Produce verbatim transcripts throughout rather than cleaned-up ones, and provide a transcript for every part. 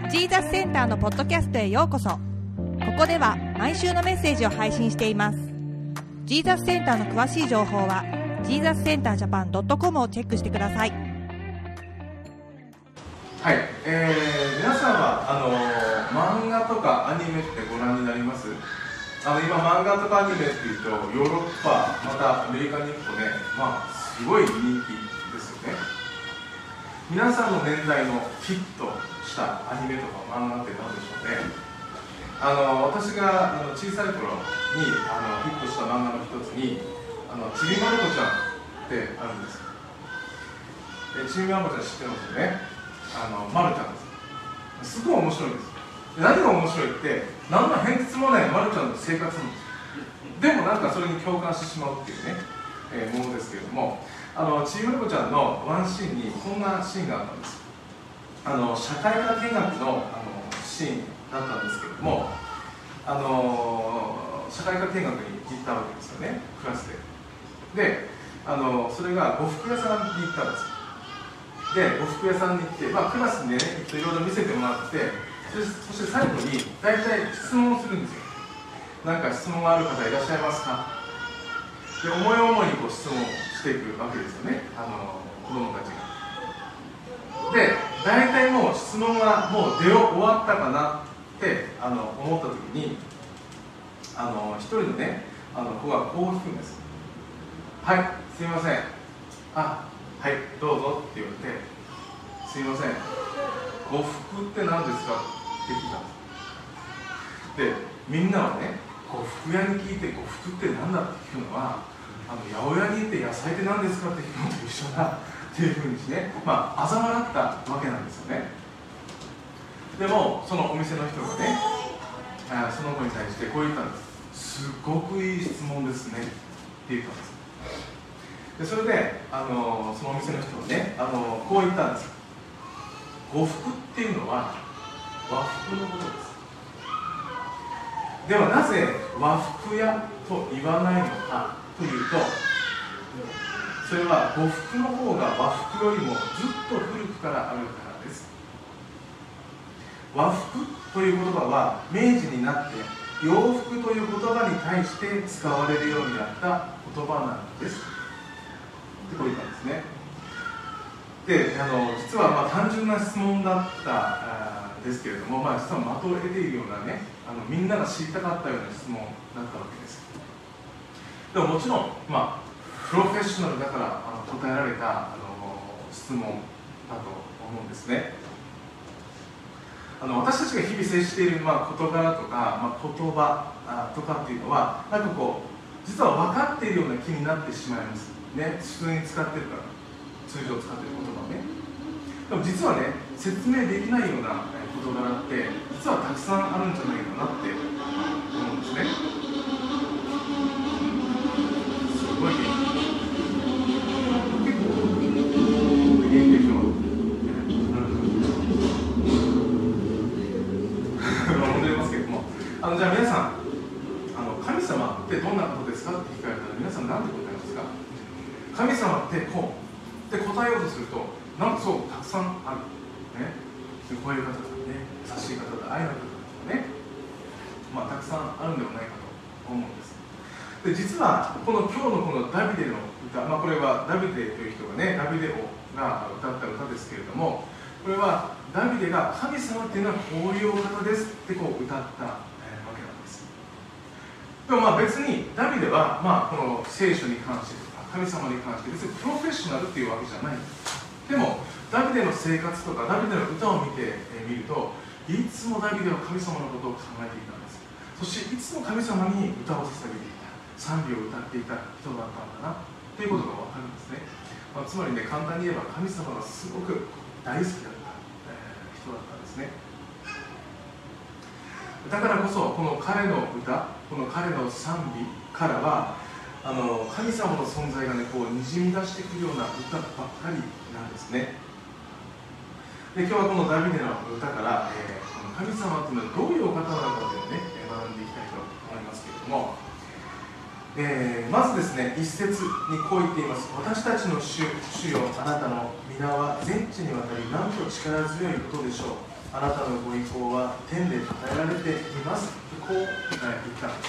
ジーザスセンターのポッドキャストへようこそ。ここでは毎週のメッセージを配信しています。ジーザスセンターの詳しい情報は ジーザスセンタージャパンドットコム をチェックしてください。 はい、えー、皆さんはあの漫画とかアニメってご覧になります？あの今漫画とかアニメっていうとヨーロッパまたアメリカに行くとね、まあすごい人気ですよね。皆さんの年代のヒットしたアニメとか漫画って何でしょうね。あの私があの小さい頃にあのヒットした漫画の一つにあのちびまる子ちゃんってあるんです。でちびまる子ちゃん知ってますよね。あのまるちゃんです。すごい面白いんです。で何が面白いって何の変哲もないまるちゃんの生活なんです。でもなんかそれに共感してしまうっていうね、えー、ものですけれども、あのちびまる子ちゃんのワンシーンにこんなシーンがあったんです。あの社会科見学のあのシーンだったんですけれども、あの社会科見学に行ったわけですよね、クラスで。で、あのそれが呉服屋さんに行ったんです。で、呉服屋さんに行って、まあ、クラスでね、いろいろ見せてもらって、そして、そして最後に大体質問をするんですよ。なんか質問がある方いらっしゃいますか？で、思い思いにこう質問していくわけですよね、あの子供たちが。で、大体もう質問がもう出終わったかなってあの思ったときに、あの一人のね、あの子がこう聞くんです。はい、すみません。あ、はい、どうぞって言われて、すみません、呉服って何ですかって聞いたんです。で、みんなはね、呉服屋に聞いて呉服って何だって聞くのは、あの八百屋に行って野菜って何ですかって聞くのと一緒だっていうふうにしてね、まあ、嘲笑ったわけなんですよね。でも、そのお店の人がね、あその子に対してこう言ったんです。すごくいい質問ですねって言ったんです。でそれで、あのそのお店の人はね、あのこう言ったんです。呉服っていうのは和服のことです。ではなぜ和服屋と言わないのかというと、それは呉服の方が和服よりもずっと古くからあるからです。和服という言葉は明治になって洋服という言葉に対して使われるようになった言葉なんですってこう言ったんですね。で、あの実はまあ単純な質問だったんですけれども、まあ、実は的を得ているようなね、あのみんなが知りたかったような質問だったわけです。でももちろん、まあ、プロフェッショナルだからあの答えられたあの質問だと思うんですね。あの私たちが日々接している、まあ、事柄とか、まあ、言葉あとかっていうのはなんかこう実は分かっているような気になってしまいますね。普通に使ってるから、通常使っている言葉をね。でも実はね、説明できないような事柄って実はたくさんあるんじゃないかなって思うんですね。すごい元気。結構元気でしょ。戻りますけども、あのじゃあ皆さん、あの神様ってどんなことですかって聞かれたら皆さん何て答えますか？神様ってこうって答えようとすると、なんかそうたくさんある、ね、こういう方だね、優しい方だ、愛の方だとかね、まあ、たくさんあるんではないかと思うんです。で実はこの今日のこのダビデの歌、まあ、これはダビデという人がね、ダビデ王が歌った歌ですけれども、これはダビデが神様っていうのはこういうお方ですってこう歌った、えー、わけなんです。でもまあ別にダビデは、まあ、この聖書に関してとか神様に関して別にプロフェッショナルっていうわけじゃない。でもダビデの生活とかダビデの歌を見てみると、いつもダビデは神様のことを考えていたんです。そしていつも神様に歌を捧げていた、賛美を歌っていた人だったんだなということが分かるんですね。まあ、つまりね、簡単に言えば神様がすごく大好きだった、えー、人だったんですね。だからこそこの彼の歌、この彼の賛美からはあの神様の存在がね、こうにじみ出してくるような歌ばっかりなんですね。で今日はこのダビデの歌から、えー、この神様というのはどういうお方なのかというのをね、学んでいきたいと思いますけれども、えー、まずですね、一節にこう言っています。私たちの主、主よ、あなたの皆は全地にわたりなんと力強いことでしょう。 あなたのご意向は天で与えられていますとこう言ったんです。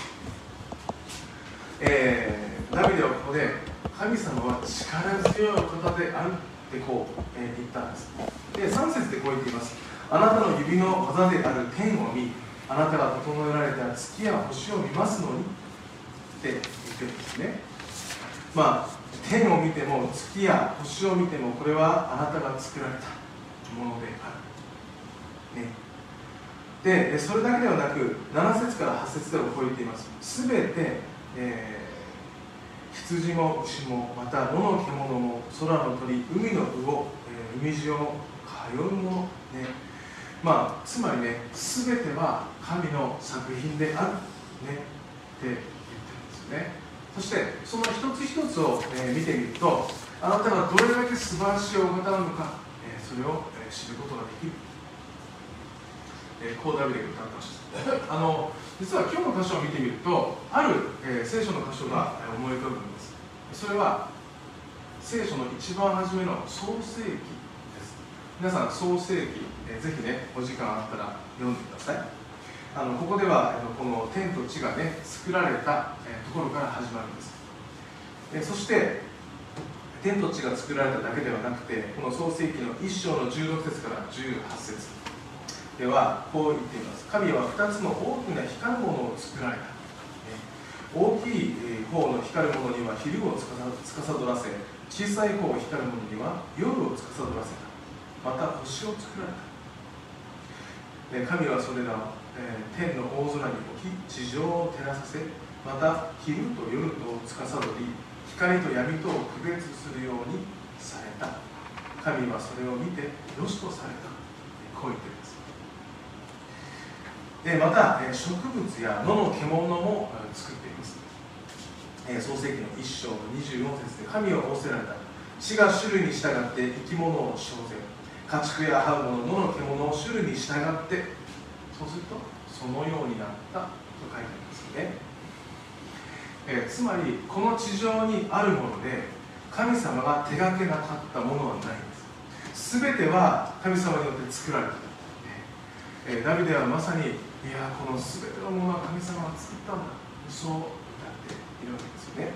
えー、ダビデはここで神様は力強いお方であるってこう、えー、言ったんです。でさん節でこう言っています。あなたの指の技である天を見、あなたが整えられた月や星を見ますのにって言ってるんですね。まあ天を見ても月や星を見てもこれはあなたが作られたものである、ね、でそれだけではなくなな節からはち節ではこう言っています。すべて、えー、羊も牛もまた野の獣も空の鳥海の魚、えー、海塩も通うもの、ね、まあつまりねすべては神の作品である、ね、って言ってるんですよね。そしてその一つ一つを、えー、見てみるとあなたがどれだけ素晴らしいお方なのか、えー、それを、えー、知ることができる、えー、こうダビデが歌った歌詞あの実は今日の箇所を見てみるとある、えー、聖書の箇所が、えー、思い浮かぶんです。それは聖書の一番初めの創世記です。皆さん創世記、えー、ぜひねお時間あったら読んでください。あのここではこの天と地がね作られたところから始まるんです。えそして天と地が作られただけではなくてこの創世記のいっ章のじゅうろく節からじゅうはち節ではこう言っています。神はふたつの大きな光るものを作られた。大きい方の光るものには昼を司らせ、小さい方を光るものには夜を司らせた。また星を作られた。神はそれらをえー、天の大空に置き地上を照らさせ、また昼と夜とを司り光と闇とを区別するようにされた。神はそれを見てよしとされた。こう言っています。でまた、えー、植物や野の獣も、えー、作っています。えー、創世記のいっ章のにじゅうよん節で神は仰せられた。地が種類に従って生き物を生ぜ、家畜や這うもの野の獣を種類に従ってそうするとそのようになったと書いてありますね。えー、つまりこの地上にあるもので神様が手がけなかったものはないんです。すべては神様によって作られた、えー、ダビデはまさにいやこのすべてのものは神様が作ったんだそう歌っているわけですよね。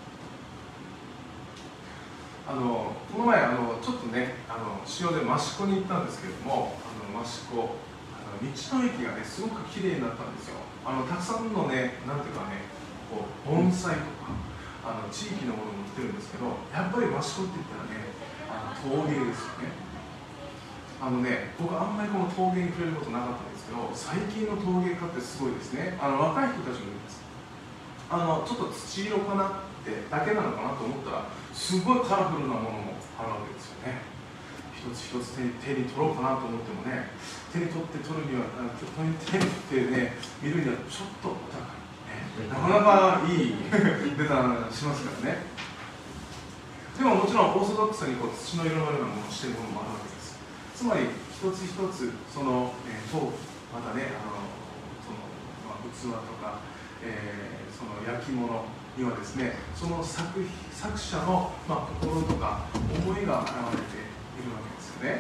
あのこの前あのちょっとねあの塩で益子に行ったんですけれどもあの益子道の駅がねすごく綺麗になったんですよ。あのたくさんのねなんていうかねこう盆栽とかあの地域のものも売ってるんですけどやっぱり益子って言ったらねあの陶芸ですよね。あのね僕あんまりこの陶芸に触れることなかったんですけど最近の陶芸家ってすごいですね。あの若い人たちもいます。あのちょっと土色かなってだけなのかなと思ったらすごいカラフルなものもあるわけですよね。一つ一つ手に、手に取ろうかなと思ってもね手に取って取るには手に取ってね見るにはちょっとお高い、ね、なかなかいい値段しますからね。でももちろんオーソドックスにこう土の色のようなものをしているものもあるわけです。つまり一つ一つその、えー、陶器またねあのその、まあ、器とか、えー、その焼き物にはですねその 作, 作者の、まあ、心とか思いが表れているわけですよね。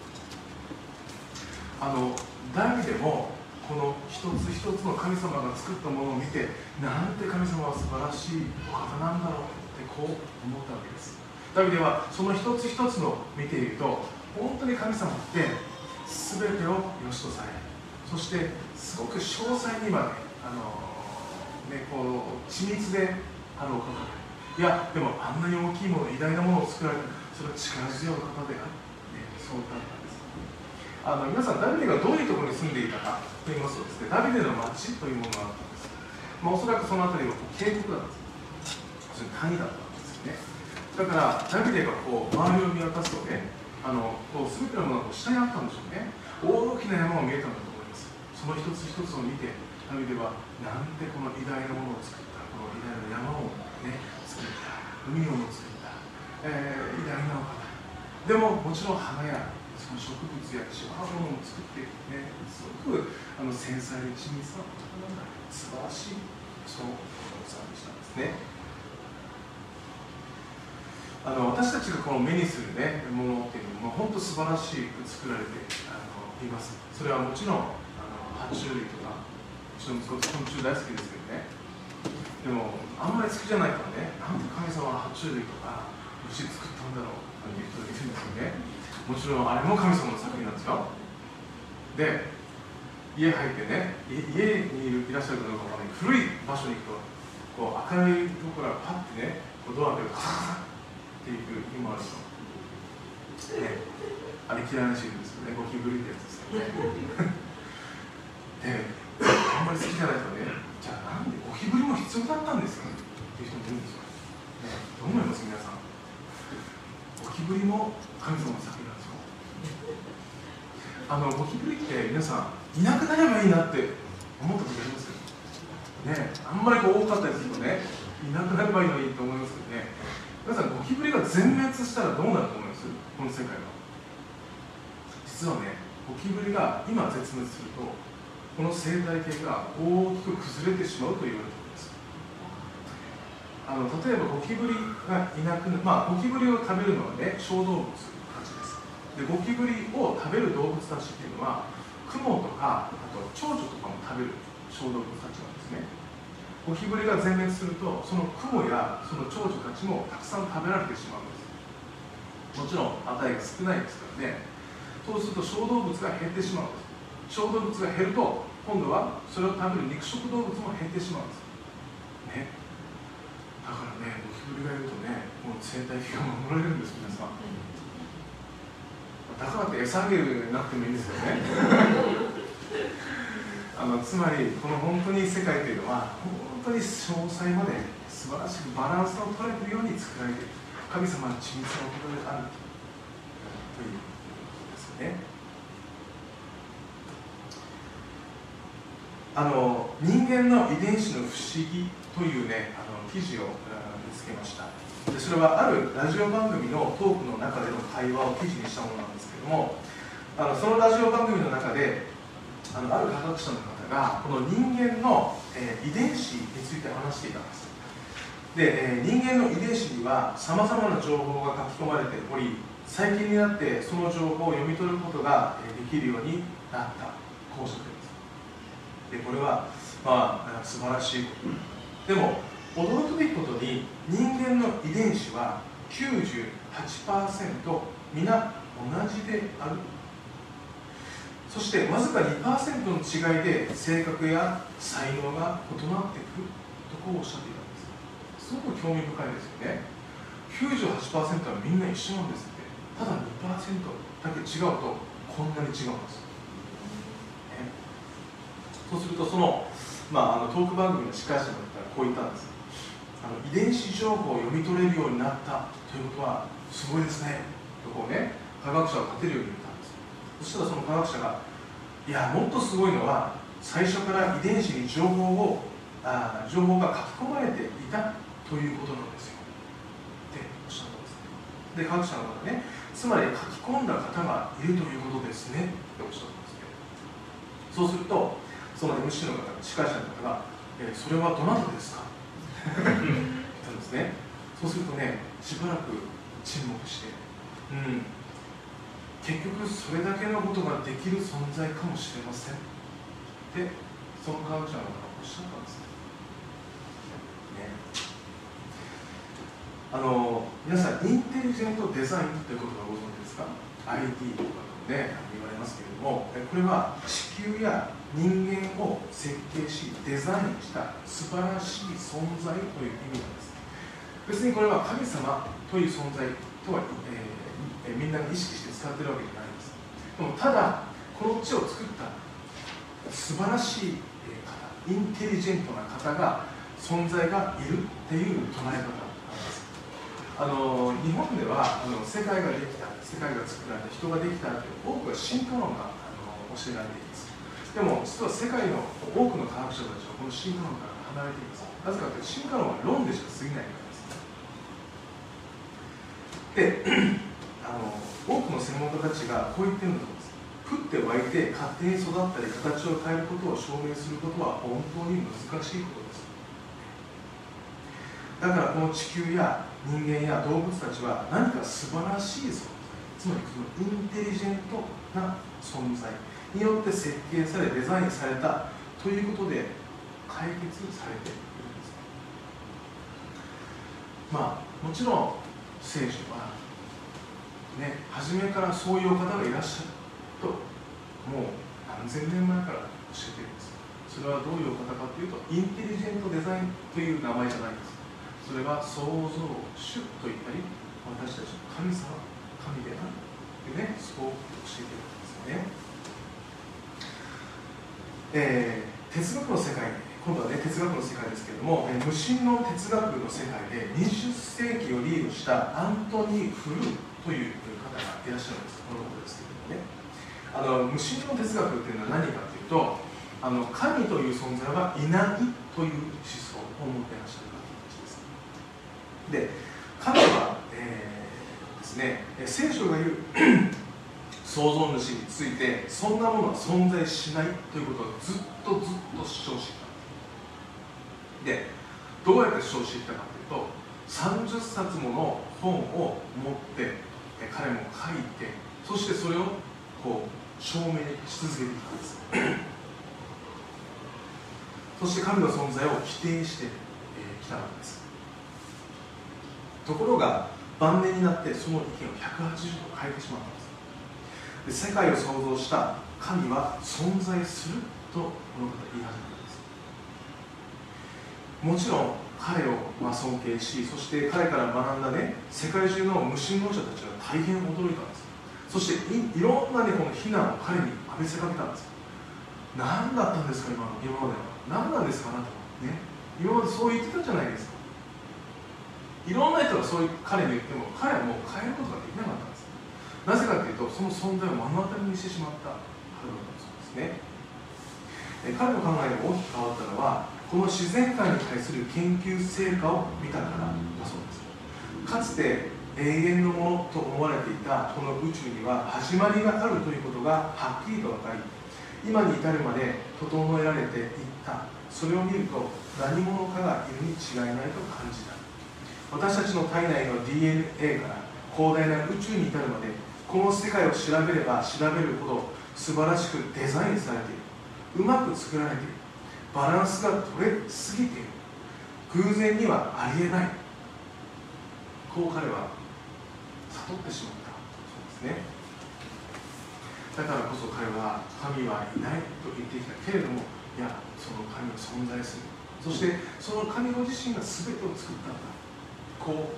あのダビデもこの一つ一つの神様が作ったものを見てなんて神様は素晴らしいお方なんだろうってこう思ったわけです。ダビデはその一つ一つの見ていると本当に神様って全てを良しとされそしてすごく詳細にまであの、ね、こう緻密であるお方でいやでもあんなに大きいもの偉大なものを作られたそれは力強いお方である、ね、そうだったんです。あの皆さんダビデがどういうところに住んでいたかと言いますとですねダビデの町というものがあったんです。まあ、おそらくその辺りは渓谷だったんです。それ谷だったんですよね。だからダビデがこう周りを見渡すとねあのこう全てのものが下にあったんでしょうね。大きな山が見えたんだと思います。その一つ一つを見てダビデはなんてこの偉大なものを作ったこの偉大な山を、ね、作った海をも作った、えー、偉大なお方でももちろん花やその植物や違うものも作っている、ね、すごくあの繊細で緻密なお方なんだ素晴らしいそうお騒ぎしたんですね。あの私たちがこの目にする、ね、ものっていうのは本当素晴らしく作られてあのいます。それはもちろんあの爬虫類とか、うちの息子昆虫大好きですけどね。でもあんまり好きじゃないからね、なんで神様は爬虫類とか虫作ったんだろうっていう人がいるんですよね。もちろんあれも神様の作品なんですよ。で、家入ってね、家にいらっしゃるかどうかわからない古い場所に行くと、こう明るいところからパッてね、こうドアでカサカサっていく日もあると、ね、あれ嫌いな人いるんですよね、ゴキブリってやつですよね。で、あんまり好きじゃないとね、じゃあなんでゴキブリも必要だったんですかっていう人もいるんですよ。ね、どう思います皆さん。ゴキブリも神様の作品なんですよ。あのゴキブリって皆さんいなくなればいいなって思った時ありますね。あんまりこう多かったりするとね、いなくなればいいのにと思いますけどね。皆さんゴキブリが全滅したらどうなると思います？この世界は。実はね、ゴキブリが今絶滅すると、この生態系が大きく崩れてしまうと言われています。あの例えばゴキブリがいなくなる、まあゴキブリを食べるのはね、小動物たちです。で、ゴキブリを食べる動物たちっていうのは、クモとか、あと蝶々とかも食べる小動物たちなんですね。ゴキブリが全滅すると、そのクモやその蝶々たちもたくさん食べられてしまうんです。もちろん値が少ないですからね。そうすると小動物が減ってしまうんです。小動物が減ると、今度はそれを食べる肉食動物も減ってしまうんですね。だからね、ゴキブリがいるとね、もう生態系が守られるんです、皆さん。だからって餌あげるなくてもいいんですよね。あのつまりこの本当に世界というのは本当に詳細まで素晴らしくバランスの取れるように作られている神様の緻密なお方であるということですよね。あの人間の遺伝子の不思議というね、あの記事を見つけました。でそれはあるラジオ番組のトークの中での会話を記事にしたものなんですけれども、あのそのラジオ番組の中であのある科学者の方がこの人間の、えー、遺伝子について話していたんです。で、えー、人間の遺伝子にはさまざまな情報が書き込まれており、最近になってその情報を読み取ることができるようになった公職です。でこれは、まあ、素晴らしいこと。でも驚くべきことに人間の遺伝子は きゅうじゅうはちパーセント 皆同じである。そしてわずか にパーセント の違いで性格や才能が異なってくるとこうおっしゃっていたんです。すごく興味深いですよね。 きゅうじゅうはちパーセント はみんな一緒なんですって。ただ にパーセント だけ違うとこんなに違うんです、ね、そうするとその、まあ、あのトーク番組の司会者の方がこう言ったんです。あの遺伝子情報を読み取れるようになったということはすごいですねとこうね、科学者を立てるように言ったんです。そしたらその科学者が、いやもっとすごいのは最初から遺伝子に情報をあ情報が書き込まれていたということなんですよっておっしゃったんです。で科学者の方がね、つまり書き込んだ方がいるということですねっておっしゃったんですね。そうするとその エムシー の方、司会者の方が、えー、それはどなたですか言ったんですね。そうするとね、しばらく沈黙して、うん結局それだけのことができる存在かもしれませんってその科学者の方がおっしゃったんですね。あの皆さんインテリジェントデザインということはご存知ですか？ アイディー とかで、ね、言われますけれども、これは地球や人間を設計しデザインした素晴らしい存在という意味なんです。別にこれは神様という存在とは、えーみんなが意識して使ってるわけじゃないんです。でもただこの地を作った素晴らしい方、インテリジェントな方が存在がいるっていう捉え方なんです。あの日本ではあの世界ができた、世界が作られた、人ができたという多くは進化論があの教えられています。でも実は世界の多くの科学者たちはこの進化論から離れています。なぜかというと進化論は論でしか過ぎないからです。であの多くの専門家たちがこう言ってるんです。降って湧いて勝手に育ったり形を変えることを証明することは本当に難しいことです。だからこの地球や人間や動物たちは何か素晴らしい存在、つまりそのインテリジェントな存在によって設計されデザインされたということで解決されているんです。まあもちろん聖書はね、初めからそういうお方がいらっしゃるともう何千年前から教えているんです。それはどういうお方かというと、インテリジェントデザインという名前じゃないんです。それは創造主と言ったり、私たちの神様、神であるというね、そう教えているんですよね。えー、哲学の世界、今度はね、哲学の世界ですけれども、えー、無神論哲学の世界でにじゅっ世紀をリードしたアントニー・フルーという方がいらっしゃるんです。このことですけれどもね、あの無神論哲学というのは何かというと、あの神という存在はいないという思想を持っていらっしゃる方たちです。で、彼は、えー、ですね、聖書が言う創造主についてそんなものは存在しないということをずっとずっと主張してきた。で、どうやって主張してきたかというと、さんじゅっさつもの本を持って彼も書いて、そしてそれをこう証明し続けてきたんです。そして神の存在を否定してきたわけです。ところが晩年になってその意見をひゃくはちじゅうど変えてしまったんです。で、世界を創造した神は存在するとこの方言い始めたんです。もちろん彼をまあ尊敬し、そして彼から学んだね、世界中の無神論者たちは大変驚いたんです。そしてい, いろんな、ね、この非難を彼に浴びせかけたんです。何だったんですか、今の今までは。何なんですか、あなたは、ね、今までそう言ってたじゃないですか。いろんな人がそういう彼に言っても、彼はもう変えることができなかったんです。なぜかというと、その存在を目の当たりにしてしまったからだそうですね。え彼の考えが大きく変わったのは、この自然界に対する研究成果を見たからだそうです。かつて永遠のものと思われていたこの宇宙には始まりがあるということがはっきりと分かり、今に至るまで整えられていった。それを見ると何者かがいるに違いないと感じた。私たちの体内の ディーエヌエー から広大な宇宙に至るまで、この世界を調べれば調べるほど素晴らしくデザインされている、うまく作られている、バランスが取れすぎている、偶然にはありえない、こう彼は悟ってしまったそうですね。だからこそ彼は神はいないと言ってきたけれども、いや、その神は存在する、そしてその神ご自身が全てを作ったんだ、こう言って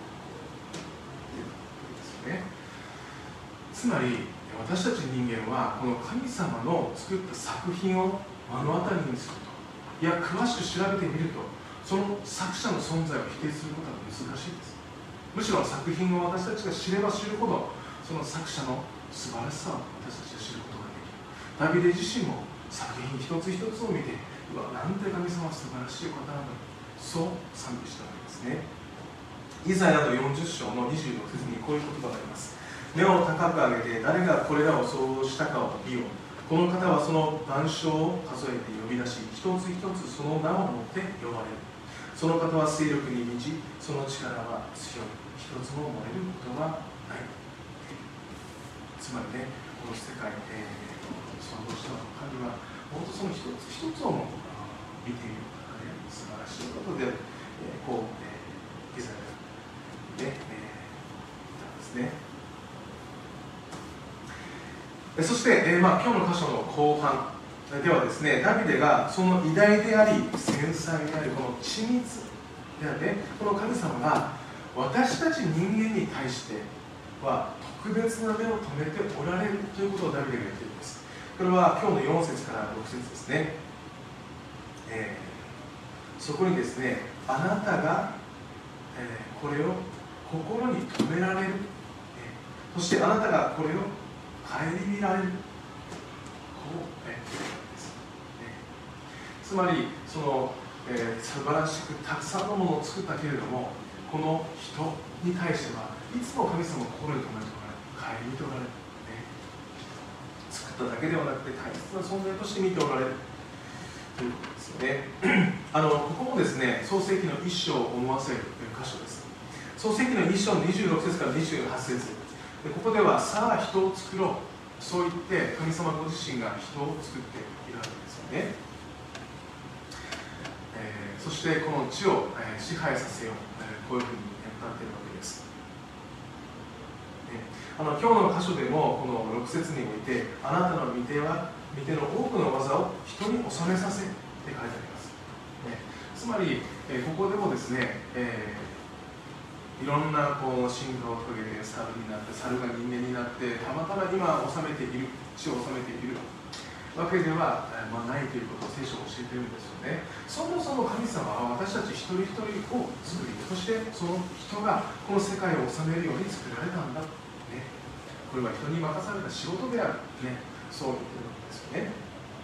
たわけですよね。つまり私たち人間はこの神様の作った作品を目の当たりにすると、いや詳しく調べてみると、その作者の存在を否定することは難しいです。むしろ作品を私たちが知れば知るほど、その作者の素晴らしさを私たちは知ることができる。ダビデ自身も作品一つ一つを見て、うわ、なんて神様は素晴らしいお方なんだ、そう賛美したわけですね。イザヤのよんじゅっ章のにじゅうろく節にこういう言葉があります。目を高く上げて誰がこれらを創造したかを見よう。この方はその万象を数えて呼び出し、一つ一つその名をもって呼ばれる。その方は勢力に満ち、その力は強い、一つも漏れることはない。つまりね、この世界、えー、創造した神は本当その一つ一つをも見ている方で素晴らしいことで、えー、こう、えー、イザヤがね、えー、言ったんですね。そして、えーまあ、今日の箇所の後半ではですね、ダビデがその偉大であり繊細であり、この緻密であるね、この神様が私たち人間に対しては特別な目を留めておられるということをダビデが言っています。これは今日のよん節からろく節ですね。えー、そこにですね、あなたが、えー、これを心に留められる、えー、そしてあなたがこれを顧みられる、こう、えーですね、つまりその、えー、素晴らしくたくさんのものを作ったけれども、この人に対してはいつも神様を心に留めておられる、顧みておられる、ね、作っただけではなくて大切な存在として見ておられるということですよね。あのここもですね、創世記の一章を思わせる箇所です。創世記の一章のにじゅうろく節からにじゅうはち節で、ここではさあ人を作ろう、 そう言って神様ご自身が人を作っているわけですよね。えー、そしてこの地を、えー、支配させよう、えー、こういうふうに歌っているわけです。あの今日の箇所でもこのろく節において、あなたの御手は御手の多くの技を人に収めさせって書いてあります、ね、つまり、えー、ここでもですね、えー、いろんなこう進化を遂げて猿になって猿が人間になってたまたま今治めている地を治めているわけでは、えーまあ、ないということを聖書を教えているんですよね。そもそも神様は私たち一人一人を作り、そしてその人がこの世界を治めるように作られたんだ、ね、これは人に任された仕事である、ね、そう言ってるわけですよね。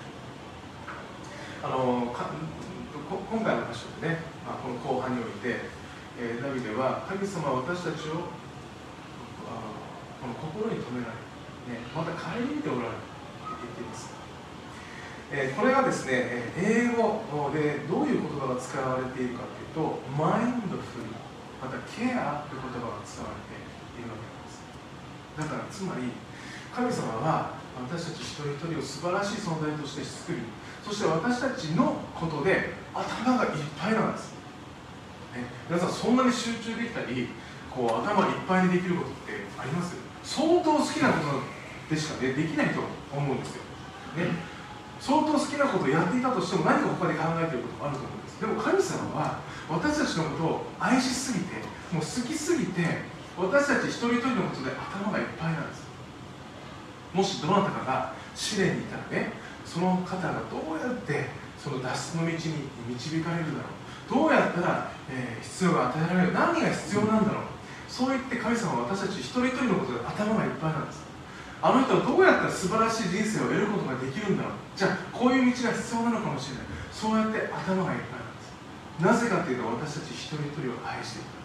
あのか今回の箇所でね、まあ、この後半において、えー、ダビデは神様は私たちをあこの心に留められ、ね、また顧みておられると言っています。えー、これがですね、英語でどういう言葉が使われているかというと、マインドフル、またケアという言葉が使われているわけです。だからつまり神様は私たち一人一人を素晴らしい存在として作り、そして私たちのことで頭がいっぱいなんです、ね、皆さんそんなに集中できたりこう頭いっぱいにできることってあります？相当好きなことでしか、ね、できないと思うんですよ、ね、相当好きなことをやっていたとしても何か他で考えていることもあると思うんです。でも神様は私たちのことを愛しすぎて、もう好きすぎて、私たち一人一人のことで頭がいっぱいなんです。もしどなたかが試練にいたらね、その方がどうやってその脱出の道に導かれるだろう、どうやったら、えー、必要が与えられる、何が必要なんだろう、そう言って神様は私たち一人一人のことで頭がいっぱいなんです。あの人はどうやったら素晴らしい人生を得ることができるんだろう、じゃあこういう道が必要なのかもしれない、そうやって頭がいっぱいなんです。なぜかというと私たち一人一人を愛している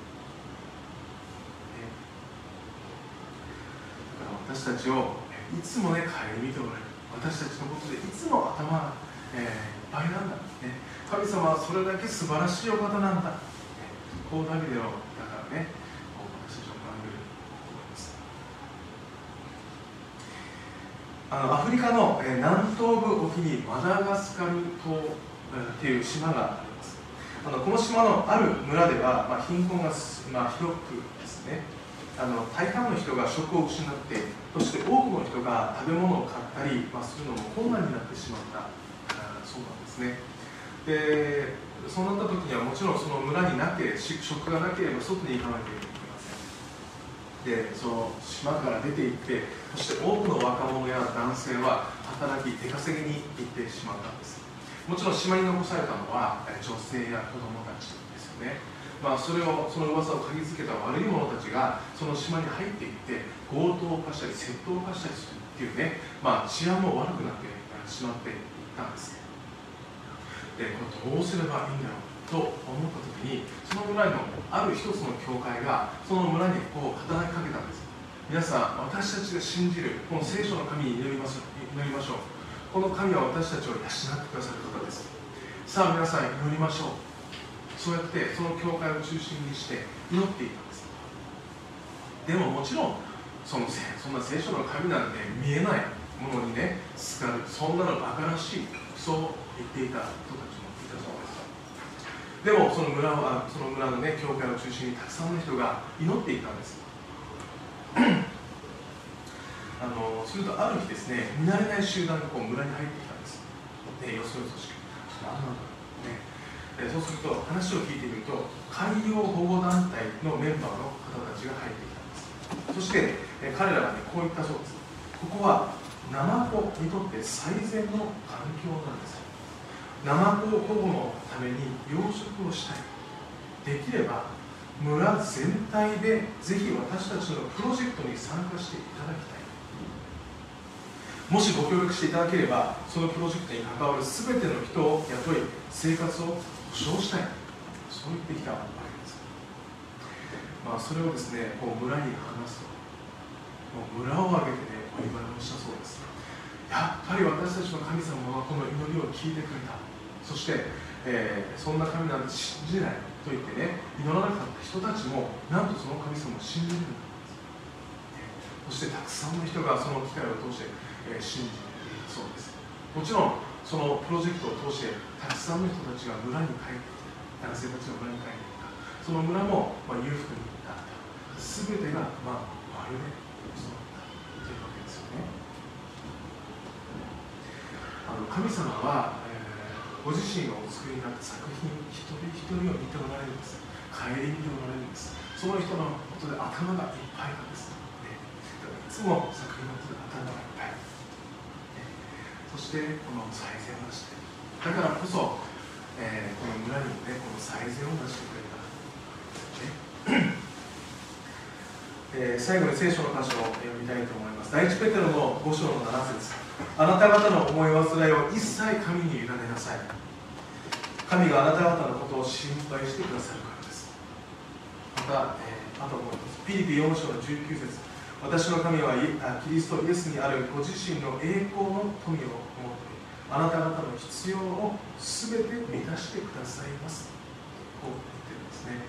からです。だから私たちをいつもね、顧みておられる、私たちのことでいつも頭が、えー、いっぱいなんだ、ね、神様はそれだけ素晴らしいお方なんだ、ね、こうダビデをだからね、こう私たちを学べると思います。あのアフリカの、えー、南東部沖にマダガスカル島、えー、っていう島があります。あのこの島のある村では、まあ、貧困が、まあ、広くですね、あの大半の人が職を失って、そして多くの人が食べ物を買ったり、まあ、するのも困難になってしまったそうなんですね。で、そうなった時にはもちろんその村になければ、職がなければ外に行かなければいけません。で、その島から出て行って、そして多くの若者や男性は働き出稼ぎに行ってしまったんです。もちろん島に残されたのは女性や子供たちですよね。まあ、それをその噂を嗅ぎつけた悪い者たちがその島に入っていって強盗を犯したり窃盗を犯したりするっていうね、まあ、治安も悪くなってしまっていったんです。で、これどうすればいいんだろうと思った時に、その村のある一つの教会がその村にこう働きかけたんです。皆さん、私たちが信じるこの聖書の神に祈りましょう。祈りましょう。この神は私たちを養ってくださる方です。さあ皆さん、祈りましょう。そうやってその教会を中心にして祈っていたんです。でももちろんそのそんな聖書の神なんて見えないものにね、すがる、そんなの馬鹿らしい、そう言っていた人たちもいたそうです。でもその村はその村のね、教会を中心にたくさんの人が祈っていたんですあのするとある日ですね、見慣れない集団がこう村に入ってきたんです。で、よそよそしく何なんだろうね。そうすると話を聞いてみると、海洋保護団体のメンバーの方たちが入ってきたんです。そして彼らはね、こう言ったそうです。ここはナマコにとって最善の環境なんです。ナマコ保護のために養殖をしたい。できれば村全体でぜひ私たちのプロジェクトに参加していただきたい。もしご協力していただければ、そのプロジェクトに関わるすべての人を雇い、生活を保障したい、そう言ってきたわけです。まあ、それをですね、こう村に話すと、もう村を挙げてね、お祝いをしたそうです。やっぱり私たちの神様はこの祈りを聞いてくれた。そして、えー、そんな神なんて信じないと言ってね、祈らなかった人たちも、なんとその神様を信じるんです。 そしてたくさんの人がその機会を通して、えー、信じていたそうです。もちろんそのプロジェクトを通してたくさんの人たちが村に帰ってきた、男性たちが村に帰ってきた、その村も、まあ、裕福になった、すべてが、まあ、まるでそうだったというわけですよね。あの神様は、えー、ご自身がお作りになった作品一人一人を見ておられるんです。顧みておられるんです。その人のことで頭がいっぱいなんです、ね、いつも作品のことで頭がいっぱい、ね、そしてこの最善を出して、だからこそ、えー、この村にもね、この最善を出してくれた、ねえー、最後に聖書の箇所を読みたいと思います。第一ペテロのご章のなな節、あなた方の思い煩いを一切神に委ねなさい。神があなた方のことを心配してくださるからです。また、えー、あと思います。ピリピよん章のじゅうきゅう節、私の神はキリストイエスにあるご自身の栄光の富を持ってあなた方の必要をすべて満たしてくださいます。こう言ってるんですね。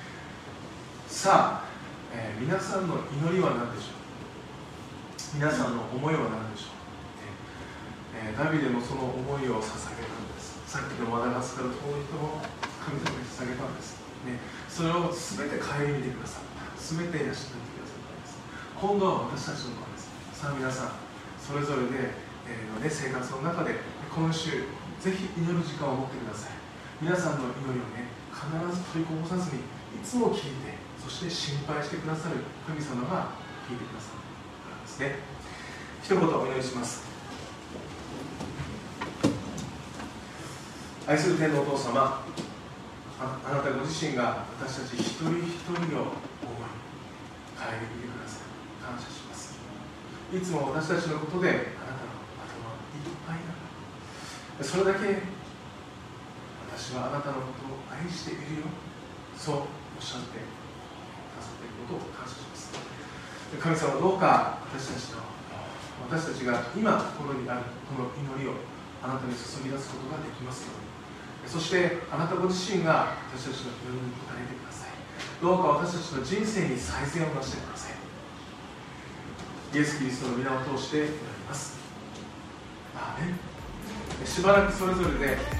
さあ、えー、皆さんの祈りは何でしょう。皆さんの思いは何でしょう。えー、ダビデもその思いを捧げたんです。さっきのマダガスカル遠い人も神様に捧げたんです、ね、それを全て顧みてくださった、全て養ってくださったんです。今度は私たちの番です。さあ皆さん、それぞれで、えーのね、生活の中でこの週ぜひ祈る時間を持ってください。皆さんの祈りをね、必ず取りこぼさずにいつも聞いて、そして心配してくださる神様が聞いてくださるからですね。一言お祈りします。愛する天のお父様、 あ, あなたご自身が私たち一人一人を思い顧みてください。感謝します。いつも私たちのことであなたの頭いっぱいなの、それだけ私はあなたのことを愛しているよ、そうおっしゃってくださっていることを感謝します。神様、どうか私たちの私たちが今心にあるこの祈りをあなたに注ぎ出すことができますように。そしてあなたご自身が私たちの祈りに応えてください。どうか私たちの人生に最善を出してください。イエス・キリストの皆を通して祈ります。アーメン。しばらくそれぞれで